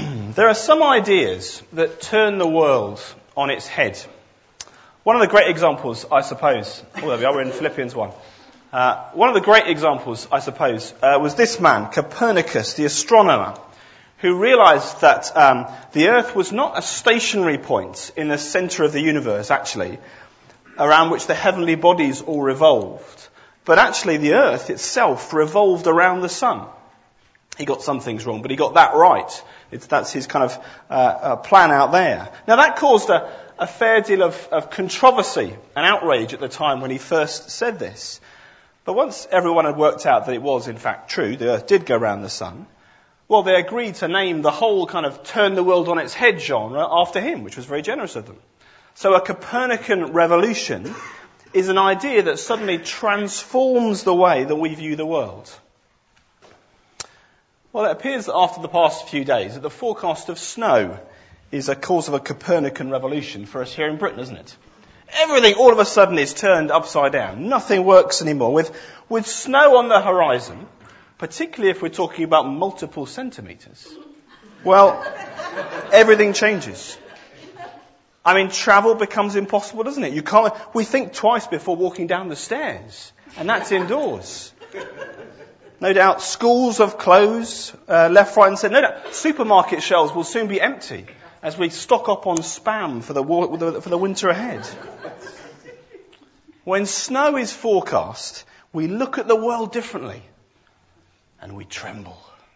There are some ideas that turn the world on its head. One of the great examples, I suppose, there we are, we're in Philippians 1. One of the great examples, I suppose, was this man, Copernicus, the astronomer, who realized that the Earth was not a stationary point in the center of the universe, actually, around which the heavenly bodies all revolved, but actually the Earth itself revolved around the sun. He got some things wrong, but he got that right. That's his kind of plan out there. Now that caused a fair deal of controversy and outrage at the time when he first said this. But once everyone had worked out that it was in fact true, the Earth did go around the sun, well, they agreed to name the whole kind of turn the world on its head genre after him, which was very generous of them. So a Copernican revolution is an idea that suddenly transforms the way that we view the world. Well, it appears that after the past few days that the forecast of snow is a cause of a Copernican revolution for us here in Britain, isn't it? Everything all of a sudden is turned upside down. Nothing works anymore. With snow on the horizon, particularly if we're talking about multiple centimetres, well, everything changes. I mean, travel becomes impossible, doesn't it? We think twice before walking down the stairs, and that's indoors. No doubt schools have closed, left, right and centre. No doubt supermarket shelves will soon be empty as we stock up on Spam for the winter ahead. When snow is forecast, we look at the world differently and we tremble.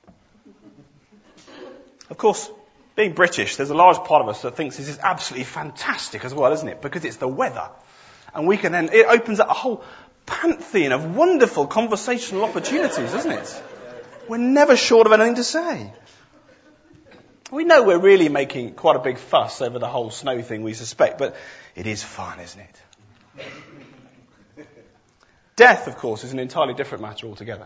Of course, being British, there's a large part of us that thinks this is absolutely fantastic as well, isn't it? Because it's the weather. And it opens up a whole pantheon of wonderful conversational opportunities, isn't it? We're never short of anything to say. We know we're really making quite a big fuss over the whole snow thing, we suspect, but it is fun, isn't it? Death, of course, is an entirely different matter altogether.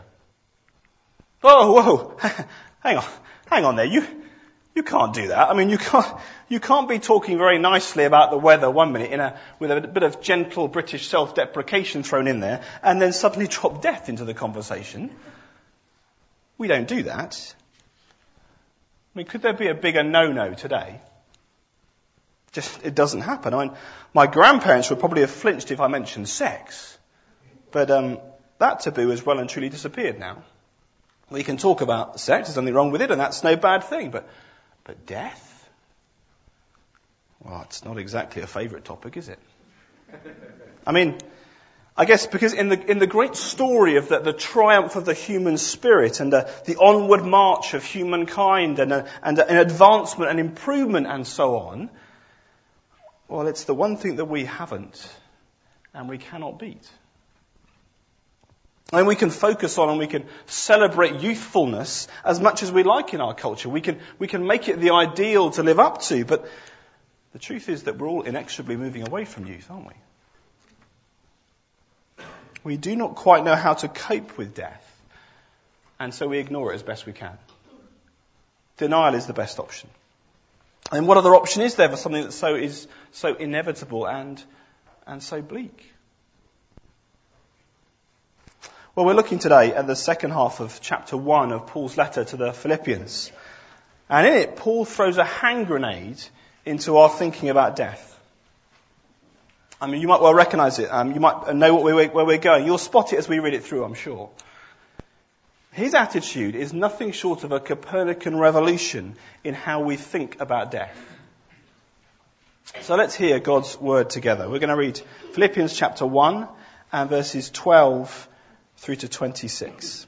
Whoa, hang on there. You can't do that. I mean, you can't be talking very nicely about the weather one minute with a bit of gentle British self-deprecation thrown in there, and then suddenly drop death into the conversation. We don't do that. I mean, could there be a bigger no-no today? It doesn't happen. I mean, my grandparents would probably have flinched if I mentioned sex, but that taboo has well and truly disappeared now. We can talk about sex, there's nothing wrong with it, and that's no bad thing, but death? Well, it's not exactly a favourite topic, is it? I mean, I guess because in the great story of the triumph of the human spirit and the onward march of humankind and an advancement and improvement and so on, well, it's the one thing that we haven't and we cannot beat. And we can focus on and we can celebrate youthfulness as much as we like in our culture. We can make it the ideal to live up to, but the truth is that we're all inexorably moving away from youth, aren't we? We do not quite know how to cope with death, and so we ignore it as best we can. Denial is the best option. And what other option is there for something that is so inevitable and so bleak? Well, we're looking today at the second half of chapter 1 of Paul's letter to the Philippians. And in it, Paul throws a hand grenade into our thinking about death. I mean, you might well recognise it. You might know where we're going. You'll spot it as we read it through, I'm sure. His attitude is nothing short of a Copernican revolution in how we think about death. So let's hear God's word together. We're going to read Philippians chapter 1 and verses 12 through to 26.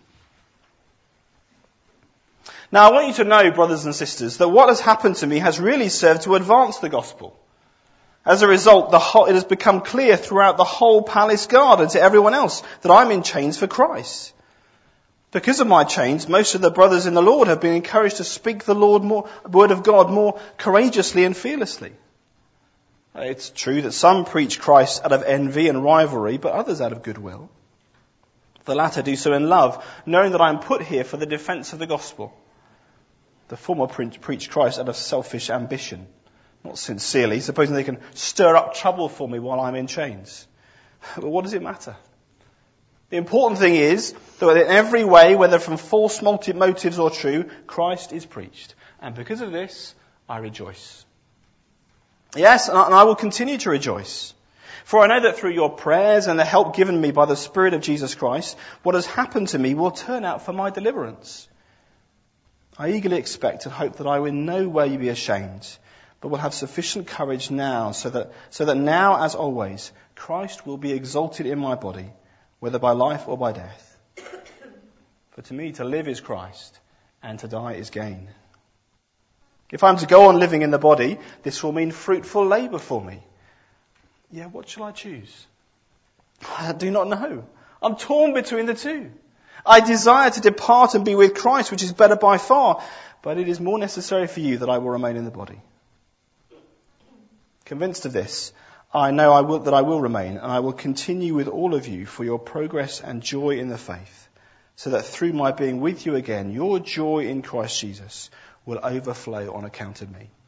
Now, I want you to know, brothers and sisters, that what has happened to me has really served to advance the gospel. As a result, it has become clear throughout the whole palace guard and to everyone else that I'm in chains for Christ. Because of my chains, most of the brothers in the Lord have been encouraged to speak the word of God more courageously and fearlessly. It's true that some preach Christ out of envy and rivalry, but others out of goodwill. The latter do so in love, knowing that I am put here for the defence of the gospel. The former preach Christ out of selfish ambition, not sincerely, supposing they can stir up trouble for me while I'm in chains. But what does it matter? The important thing is that in every way, whether from false motives or true, Christ is preached. And because of this, I rejoice. Yes, and I will continue to rejoice. For I know that through your prayers and the help given me by the Spirit of Jesus Christ, what has happened to me will turn out for my deliverance. I eagerly expect and hope that I will in no way be ashamed, but will have sufficient courage now, so that now, as always, Christ will be exalted in my body, whether by life or by death. For to me to live is Christ, and to die is gain. If I'm to go on living in the body, this will mean fruitful labour for me. Yeah, what shall I choose? I do not know. I'm torn between the two. I desire to depart and be with Christ, which is better by far, but it is more necessary for you that I will remain in the body. Convinced of this, I know that I will remain, and I will continue with all of you for your progress and joy in the faith, so that through my being with you again, your joy in Christ Jesus will overflow on account of me.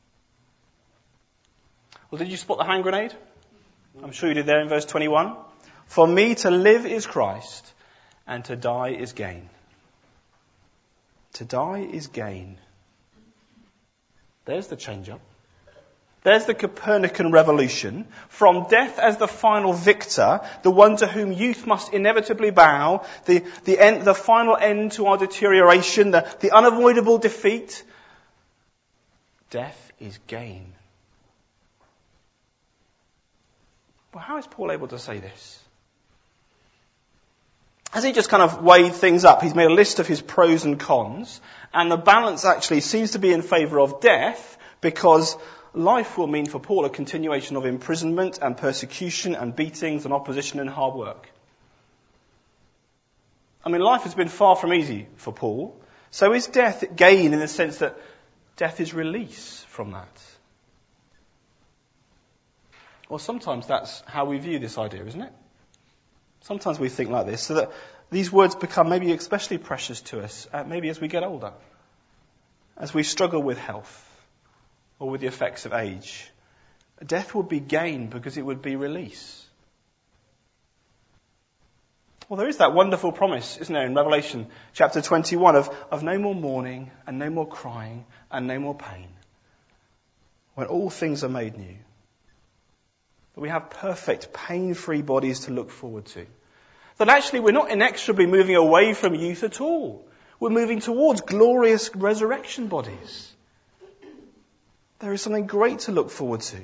Well, did you spot the hand grenade? I'm sure you did there in verse 21. For me to live is Christ, and to die is gain. To die is gain. There's the change up. There's the Copernican revolution. From death as the final victor, the one to whom youth must inevitably bow, the final end to our deterioration, the unavoidable defeat. Death is gain. Well, how is Paul able to say this? Has he just kind of weighed things up? He's made a list of his pros and cons, and the balance actually seems to be in favour of death, because life will mean for Paul a continuation of imprisonment and persecution and beatings and opposition and hard work. I mean, life has been far from easy for Paul. So is death gain in the sense that death is release from that? Well, sometimes that's how we view this idea, isn't it? Sometimes we think like this, so that these words become maybe especially precious to us, maybe as we get older, as we struggle with health or with the effects of age. Death would be gain because it would be release. Well, there is that wonderful promise, isn't there, in Revelation chapter 21 of no more mourning and no more crying and no more pain, when all things are made new. That we have perfect, pain-free bodies to look forward to. That actually we're not inexorably moving away from youth at all. We're moving towards glorious resurrection bodies. There is something great to look forward to.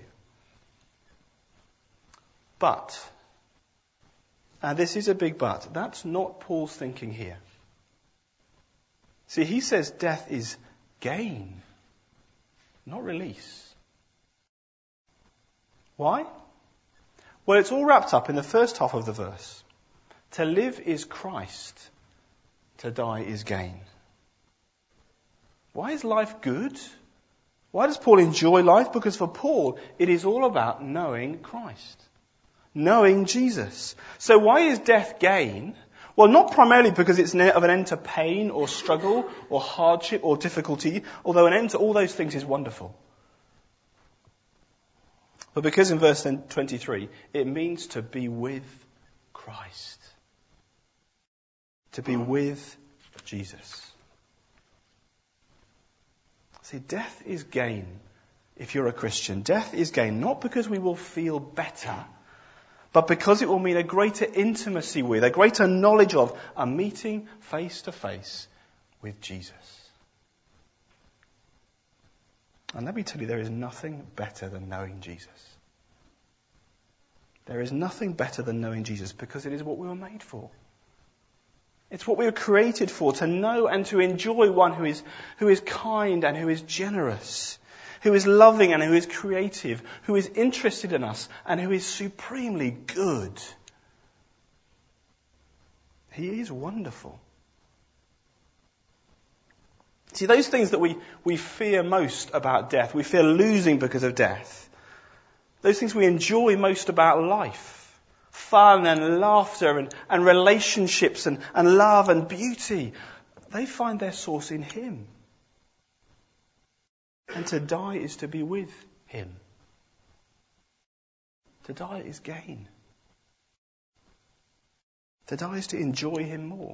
But, and this is a big but, that's not Paul's thinking here. See, he says death is gain, not release. Why? Well, it's all wrapped up in the first half of the verse. To live is Christ, to die is gain. Why is life good? Why does Paul enjoy life? Because for Paul, it is all about knowing Christ, knowing Jesus. So why is death gain? Well, not primarily because it's of an end to pain or struggle or hardship or difficulty, although an end to all those things is wonderful. But because in verse 23, it means to be with Christ. To be with Jesus. See, death is gain if you're a Christian. Death is gain not because we will feel better, but because it will mean a greater intimacy with, a greater knowledge of, a meeting face to face with Jesus. And let me tell you, there is nothing better than knowing Jesus. There is nothing better than knowing Jesus because it is what we were made for. It's what we were created for, to know and to enjoy one who is kind and who is generous, who is loving and who is creative, who is interested in us and who is supremely good. He is wonderful. See, those things that we fear most about death, we fear losing because of death, those things we enjoy most about life, fun and laughter and relationships and love and beauty, they find their source in Him. And to die is to be with Him. To die is gain. To die is to enjoy him more.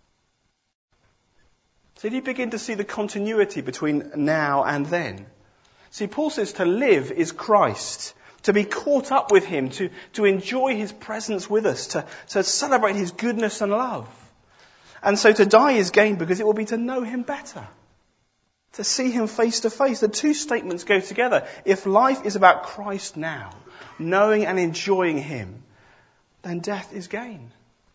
So do you begin to see the continuity between now and then? See, Paul says to live is Christ, to be caught up with him, to enjoy his presence with us, to celebrate his goodness and love. And so to die is gain because it will be to know him better, to see him face to face. The two statements go together. If life is about Christ now, knowing and enjoying him, then death is gain.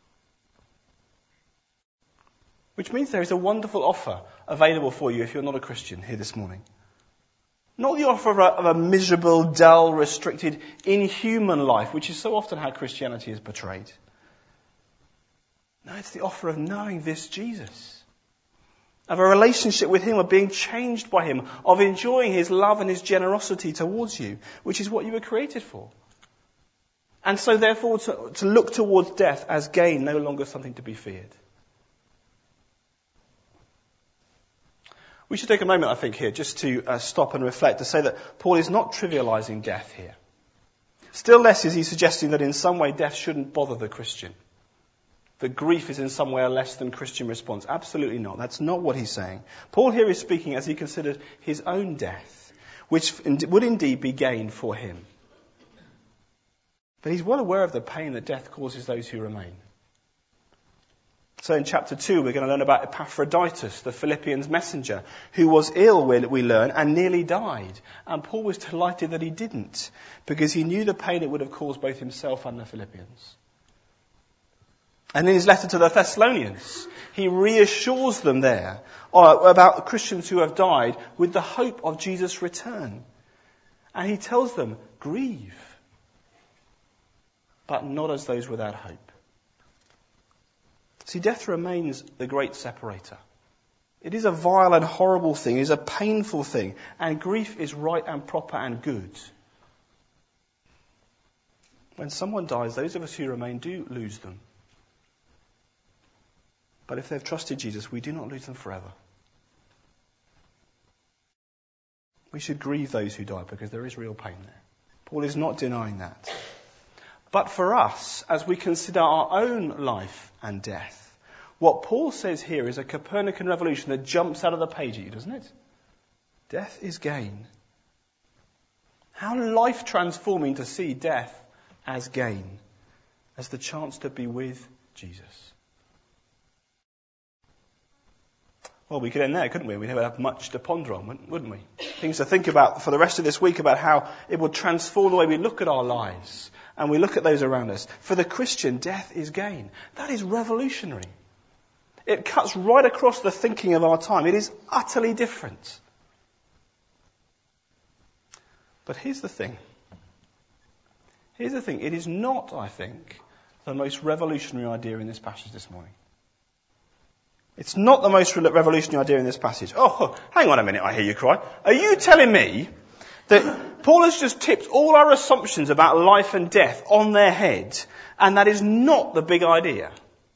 Which means there is a wonderful offer available for you if you're not a Christian here this morning. Not the offer of a miserable, dull, restricted, inhuman life, which is so often how Christianity is portrayed. No, it's the offer of knowing this Jesus. Of a relationship with him, of being changed by him, of enjoying his love and his generosity towards you, which is what you were created for. And so therefore to look towards death as gain, no longer something to be feared. We should take a moment, I think, here just to stop and reflect, to say that Paul is not trivializing death here. Still less is he suggesting that in some way death shouldn't bother the Christian. That grief is in some way a less than Christian response. Absolutely not. That's not what he's saying. Paul here is speaking as he considered his own death, which would indeed be gain for him. But he's well aware of the pain that death causes those who remain. So in chapter 2, we're going to learn about Epaphroditus, the Philippians messenger, who was ill, we learn, and nearly died. And Paul was delighted that he didn't, because he knew the pain it would have caused both himself and the Philippians. And in his letter to the Thessalonians, he reassures them there about the Christians who have died with the hope of Jesus' return. And he tells them, grieve, but not as those without hope. See, death remains the great separator. It is a vile and horrible thing. It is a painful thing. And grief is right and proper and good. When someone dies, those of us who remain do lose them. But if they've trusted Jesus, we do not lose them forever. We should grieve those who die because there is real pain there. Paul is not denying that. But for us, as we consider our own life and death, what Paul says here is a Copernican revolution that jumps out of the page at you, doesn't it? Death is gain. How life transforming to see death as gain, as the chance to be with Jesus. Well, we could end there, couldn't we? We'd have much to ponder on, wouldn't we? Things to think about for the rest of this week about how it will transform the way we look at our lives and we look at those around us. For the Christian, death is gain. That is revolutionary. It cuts right across the thinking of our time. It is utterly different. But here's the thing. It is not, I think, the most revolutionary idea in this passage this morning. It's not the most revolutionary idea in this passage. Oh, hang on a minute, I hear you cry. Are you telling me that Paul has just tipped all our assumptions about life and death on their head, and that is not the big idea?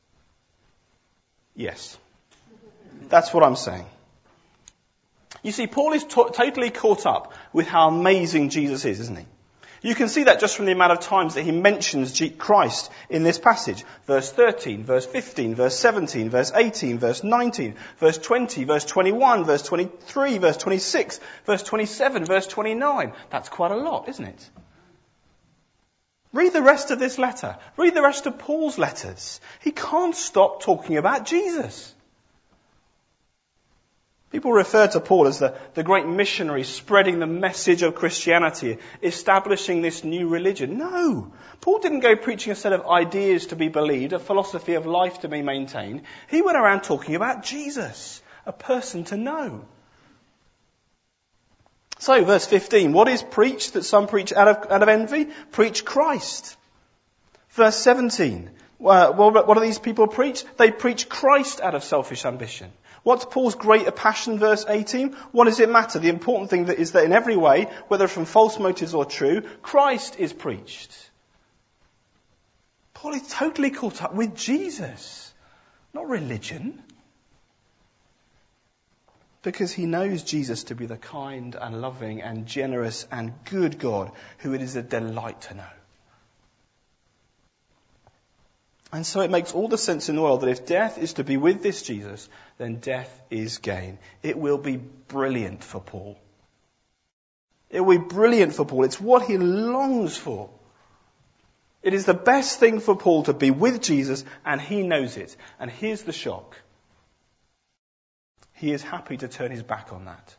Yes. That's what I'm saying. You see, Paul is totally caught up with how amazing Jesus is, isn't he? You can see that just from the amount of times that he mentions Christ in this passage. Verse 13, verse 15, verse 17, verse 18, verse 19, verse 20, verse 21, verse 23, verse 26, verse 27, verse 29. That's quite a lot, isn't it? Read the rest of this letter. Read the rest of Paul's letters. He can't stop talking about Jesus. People refer to Paul as the great missionary spreading the message of Christianity, establishing this new religion. No, Paul didn't go preaching a set of ideas to be believed, a philosophy of life to be maintained. He went around talking about Jesus, a person to know. So, verse 15, what is preached that some preach out of envy? Preach Christ. Verse 17, what do these people preach? They preach Christ out of selfish ambition. What's Paul's greater passion, verse 18? What does it matter? The important thing is that in every way, whether from false motives or true, Christ is preached. Paul is totally caught up with Jesus, not religion. Because he knows Jesus to be the kind and loving and generous and good God who it is a delight to know. And so it makes all the sense in the world that if death is to be with this Jesus, then death is gain. It will be brilliant for Paul. It will be brilliant for Paul. It's what he longs for. It is the best thing for Paul to be with Jesus, and he knows it. And here's the shock. He is happy to turn his back on that.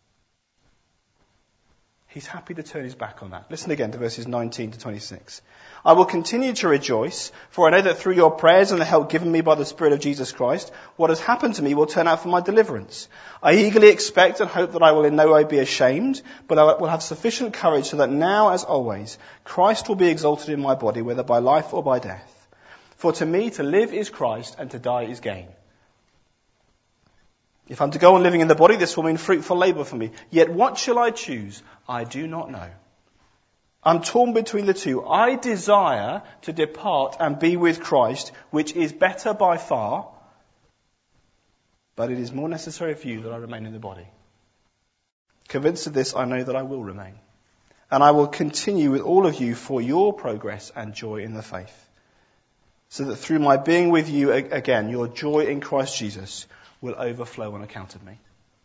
He's happy to turn his back on that. Listen again to verses 19 to 26. I will continue to rejoice, for I know that through your prayers and the help given me by the Spirit of Jesus Christ, what has happened to me will turn out for my deliverance. I eagerly expect and hope that I will in no way be ashamed, but I will have sufficient courage so that now, as always, Christ will be exalted in my body, whether by life or by death. For to me, to live is Christ, and to die is gain. If I'm to go on living in the body, this will mean fruitful labour for me. Yet what shall I choose? I do not know. I'm torn between the two. I desire to depart and be with Christ, which is better by far, but it is more necessary for you that I remain in the body. Convinced of this, I know that I will remain. And I will continue with all of you for your progress and joy in the faith, so that through my being with you again, your joy in Christ Jesus will overflow on account of me.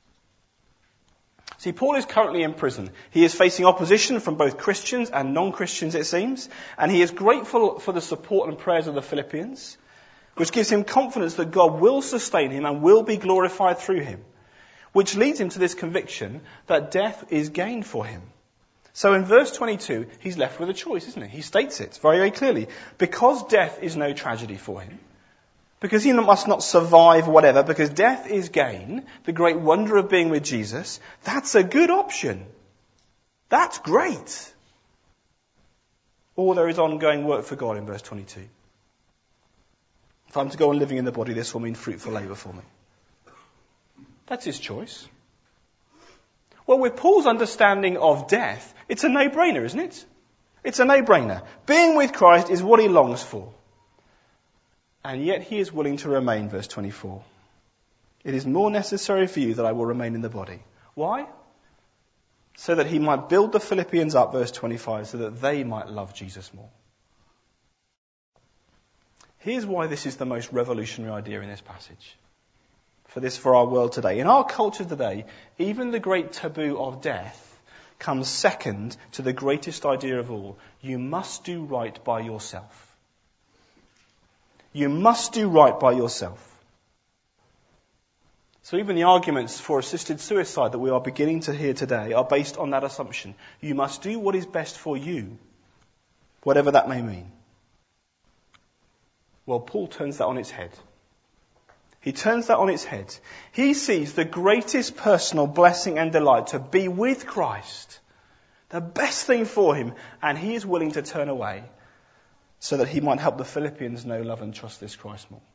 See, Paul is currently in prison. He is facing opposition from both Christians and non-Christians, it seems, and he is grateful for the support and prayers of the Philippians, which gives him confidence that God will sustain him and will be glorified through him, which leads him to this conviction that death is gain for him. So in verse 22, he's left with a choice, isn't he? He states it very, very clearly. Because death is no tragedy for him, because he must not survive whatever, because death is gain, the great wonder of being with Jesus, that's a good option. That's great. Or there is ongoing work for God in verse 22. If I'm to go on living in the body, this will mean fruitful labour for me. That's his choice. Well, with Paul's understanding of death, it's a no-brainer, isn't it? It's a no-brainer. Being with Christ is what he longs for. And yet he is willing to remain, verse 24. It is more necessary for you that I will remain in the body. Why? So that he might build the Philippians up, verse 25, so that they might love Jesus more. Here's why this is the most revolutionary idea in this passage. For our world today. In our culture today, even the great taboo of death comes second to the greatest idea of all. You must do right by yourself. You must do right by yourself. So even the arguments for assisted suicide that we are beginning to hear today are based on that assumption. You must do what is best for you, whatever that may mean. Well, Paul turns that on its head. He turns that on its head. He sees the greatest personal blessing and delight to be with Christ, the best thing for him, and he is willing to turn away so that he might help the Philippians know, love and trust this Christ more.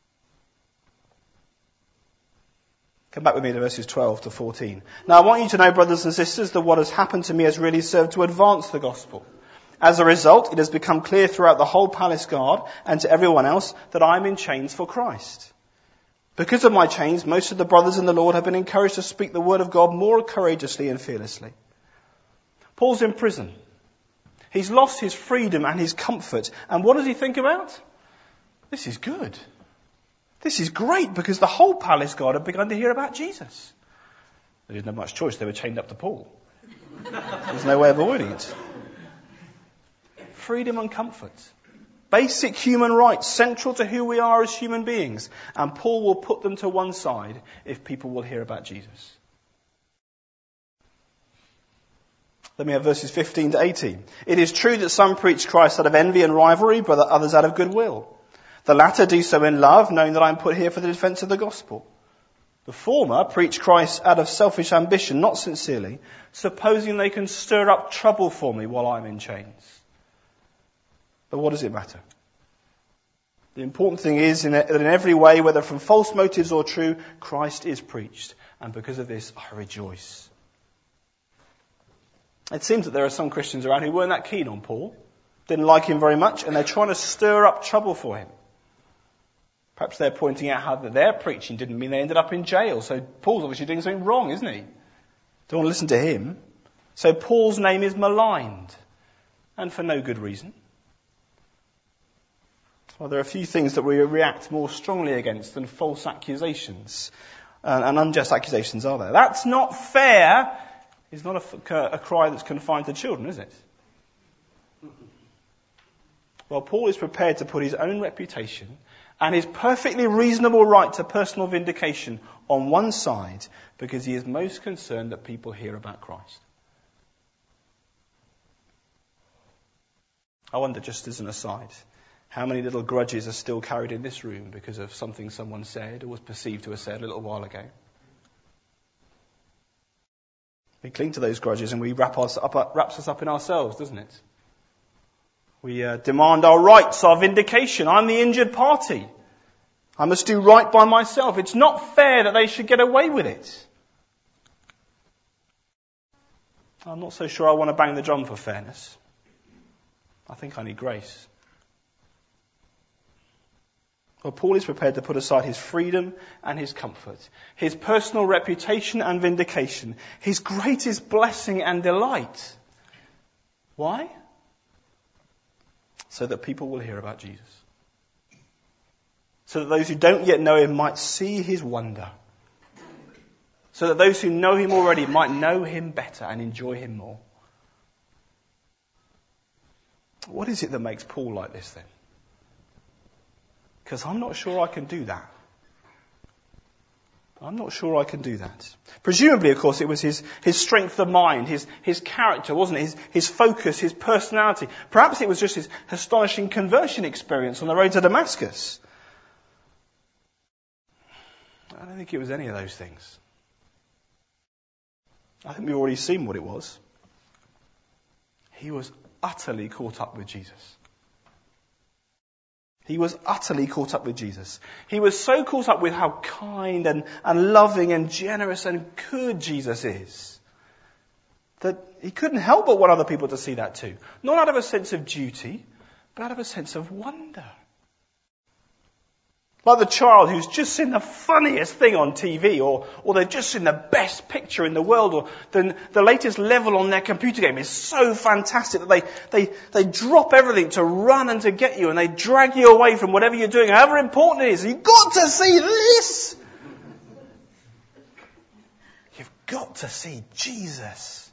Come back with me to verses 12 to 14. Now I want you to know, brothers and sisters, that what has happened to me has really served to advance the gospel. As a result, it has become clear throughout the whole palace guard and to everyone else that I am in chains for Christ. Because of my chains, most of the brothers in the Lord have been encouraged to speak the word of God more courageously and fearlessly. Paul's in prison. He's lost his freedom and his comfort. And what does he think about? This is good. This is great, because the whole palace guard had begun to hear about Jesus. They didn't have much choice. They were chained up to Paul. There's no way of avoiding it. Freedom and comfort. Basic human rights, central to who we are as human beings. And Paul will put them to one side if people will hear about Jesus. Let me have verses 15 to 18. It is true that some preach Christ out of envy and rivalry, but others out of goodwill. The latter do so in love, knowing that I am put here for the defence of the gospel. The former preach Christ out of selfish ambition, not sincerely, supposing they can stir up trouble for me while I'm in chains. But what does it matter? The important thing is that in every way, whether from false motives or true, Christ is preached. And because of this, I rejoice. It seems that there are some Christians around who weren't that keen on Paul, didn't like him very much, and they're trying to stir up trouble for him. Perhaps they're pointing out how that their preaching didn't mean they ended up in jail. So Paul's obviously doing something wrong, isn't he? Don't want to listen to him. So Paul's name is maligned, and for no good reason. Well, there are a few things that we react more strongly against than false accusations and unjust accusations, are there? That's not fair is not a cry that's confined to children, is it? Well, Paul is prepared to put his own reputation and his perfectly reasonable right to personal vindication on one side because he is most concerned that people hear about Christ. I wonder, just as an aside, how many little grudges are still carried in this room because of something someone said or was perceived to have said a little while ago? We cling to those grudges and we wraps us up in ourselves, doesn't it? We demand our rights, our vindication. I'm the injured party. I must do right by myself. It's not fair that they should get away with it. I'm not so sure I want to bang the drum for fairness. I think I need grace. Well, Paul is prepared to put aside his freedom and his comfort, his personal reputation and vindication, his greatest blessing and delight. Why? So that people will hear about Jesus. So that those who don't yet know him might see his wonder. So that those who know him already might know him better and enjoy him more. What is it that makes Paul like this then? Because I'm not sure I can do that. I'm not sure I can do that. Presumably, of course, it was his strength of mind, his character, wasn't it? His focus, his personality. Perhaps it was just his astonishing conversion experience on the road to Damascus. I don't think it was any of those things. I think we've already seen what it was. He was utterly caught up with Jesus. He was utterly caught up with Jesus. He was so caught up with how kind and loving and generous and good Jesus is that he couldn't help but want other people to see that too. Not out of a sense of duty, but out of a sense of wonder. Like the child who's just seen the funniest thing on TV, or they've just seen the best picture in the world, or the latest level on their computer game is so fantastic that they drop everything to run and to get you, and they drag you away from whatever you're doing, however important it is. You've got to see this! You've got to see Jesus.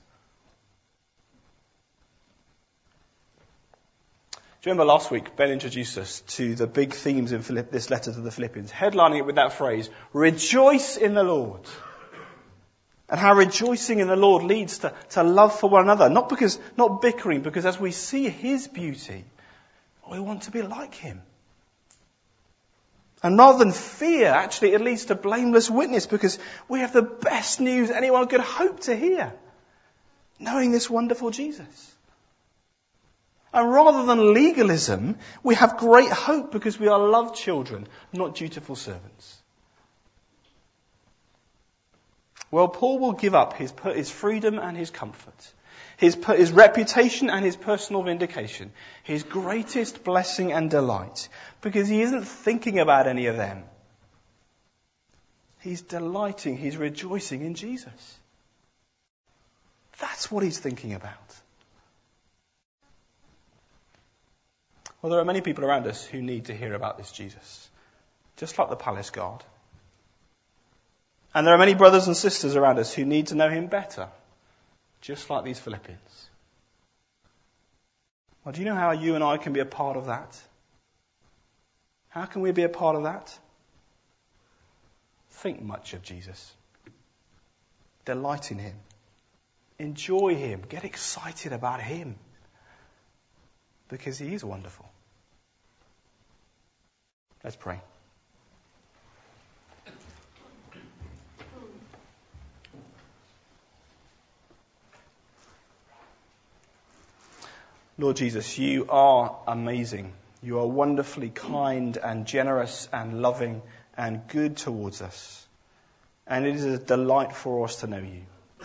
Do you remember last week Ben introduced us to the big themes in this letter to the Philippians, headlining it with that phrase, rejoice in the Lord. And how rejoicing in the Lord leads to love for one another. Not bickering, because as we see his beauty, we want to be like him. And rather than fear, actually it leads to blameless witness, because we have the best news anyone could hope to hear. Knowing this wonderful Jesus. And rather than legalism, we have great hope because we are loved children, not dutiful servants. Well, Paul will give up his freedom and his comfort, his reputation and his personal vindication, his greatest blessing and delight, because he isn't thinking about any of them. He's delighting, he's rejoicing in Jesus. That's what he's thinking about. Well, there are many people around us who need to hear about this Jesus, just like the palace guard. And there are many brothers and sisters around us who need to know him better, just like these Philippians. Well, do you know how you and I can be a part of that? How can we be a part of that? Think much of Jesus. Delight in him. Enjoy him. Get excited about him. Because he is wonderful. Let's pray. Lord Jesus, you are amazing. You are wonderfully kind and generous and loving and good towards us. And it is a delight for us to know you.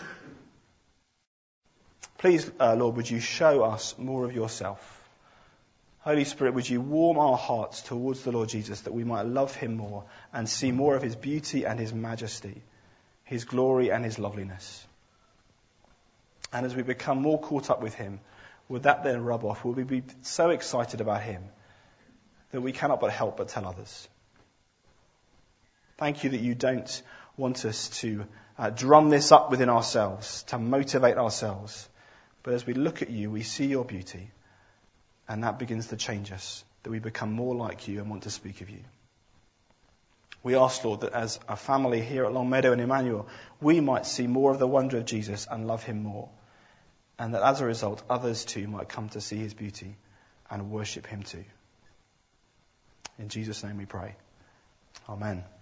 Please, Lord, would you show us more of yourself? Holy Spirit, would you warm our hearts towards the Lord Jesus that we might love him more and see more of his beauty and his majesty, his glory and his loveliness. And as we become more caught up with him, would that then rub off? Will we be so excited about him that we cannot but help but tell others. Thank you that you don't want us to drum this up within ourselves, to motivate ourselves. But as we look at you, we see your beauty, and that begins to change us, that we become more like you and want to speak of you. We ask, Lord, that as a family here at Longmeadow and Emmanuel, we might see more of the wonder of Jesus and love him more. And that as a result, others too might come to see his beauty and worship him too. In Jesus' name we pray. Amen.